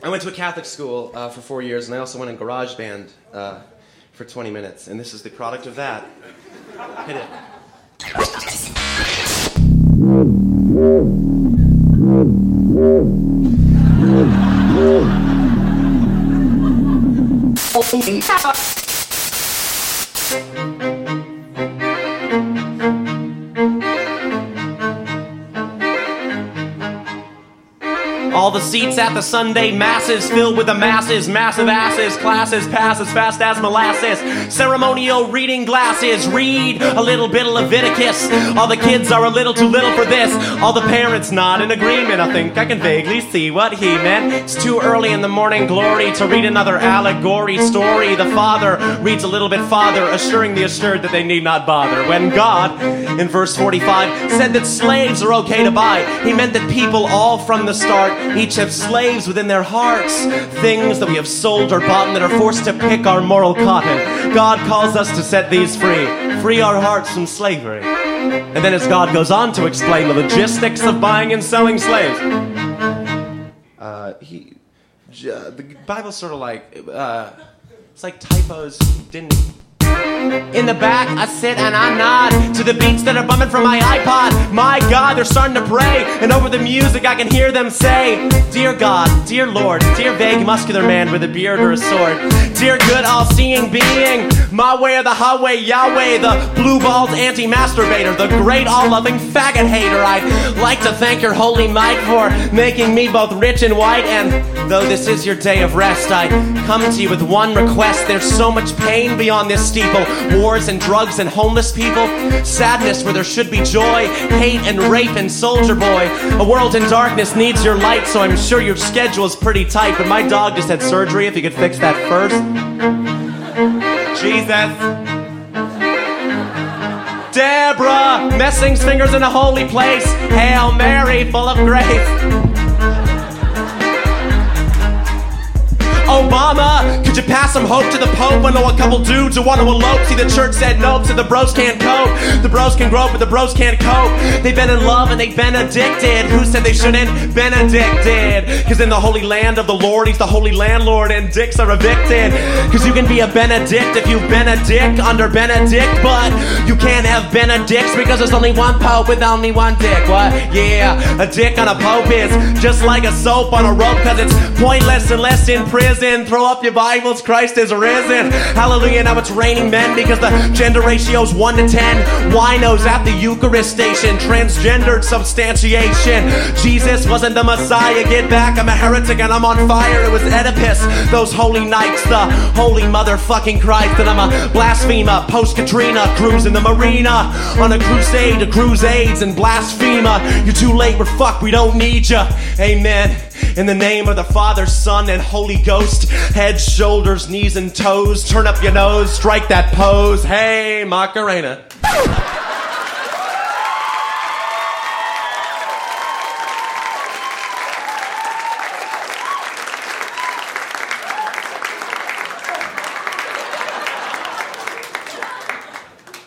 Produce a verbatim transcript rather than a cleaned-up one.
I went to a Catholic school uh, for four years, and I also went in garage band uh, for twenty minutes, and this is the product of that. Hit it. All the seats at the Sunday masses filled with the masses, massive asses, classes pass as fast as molasses, ceremonial reading glasses, read a little bit of Leviticus. All the kids are a little too little for this, all the parents nod in agreement. I think I can vaguely see what he meant. It's too early in the morning glory to read another allegory story. The father reads a little bit farther, assuring the assured that they need not bother. When God, in verse forty-five, said that slaves are okay to buy, he meant that people all from the start each have slaves within their hearts, things that we have sold or bought and that are forced to pick our moral cotton. God calls us to set these free, free our hearts from slavery. And then as God goes on to explain the logistics of buying and selling slaves, uh, he, uh, the Bible's sort of like, uh, it's like typos didn't... In the back, I sit and I nod to the beats that are bumming from my iPod. My God, they're starting to pray, and over the music I can hear them say, Dear God, dear Lord, dear vague muscular man with a beard or a sword, dear good all-seeing being, my way or the highway, Yahweh, the blue-balled anti-masturbator, the great all-loving faggot hater. I'd like to thank your holy might for making me both rich and white, and though this is your day of rest, I come to you with one request. There's so much pain beyond this steeple, wars and drugs and homeless people, sadness where there should be joy, hate and rape and soldier boy. A world in darkness needs your light, so I'm sure your schedule's pretty tight, but my dog just had surgery. If you could fix that first. Jesus. Deborah, Messing's fingers in a holy place. Hail Mary, full of grace. Obama, could you pass some hope to the Pope? I know a couple dudes who want to elope. See, the church said nope, so the bros can't cope. The bros can grope, but the bros can't cope. They've been in love and they've been addicted. Who said they shouldn't? Benedicted. Cause in the holy land of the Lord, he's the holy landlord, and dicks are evicted. Cause you can be a Benedict if you've been a dick under Benedict, but you can't have Benedicts because there's only one Pope with only one dick. What? Yeah, a dick on a Pope is just like a soap on a rope, cause it's pointless unless in prison. Throw up your Bibles, Christ is risen. Hallelujah, now it's raining men because the gender ratio's one to ten. Winos at the Eucharist station, transgendered substantiation. Jesus wasn't the Messiah, get back, I'm a heretic and I'm on fire. It was Oedipus, those holy nights, the holy motherfucking Christ. And I'm a blasphemer, post-Katrina, cruising the marina on a crusade to cruise AIDS and blasphemer. You're too late, we're fucked, we don't need you. Amen. In the name of the Father, Son, and Holy Ghost, head, shoulders, knees, and toes, turn up your nose, strike that pose. Hey, Macarena.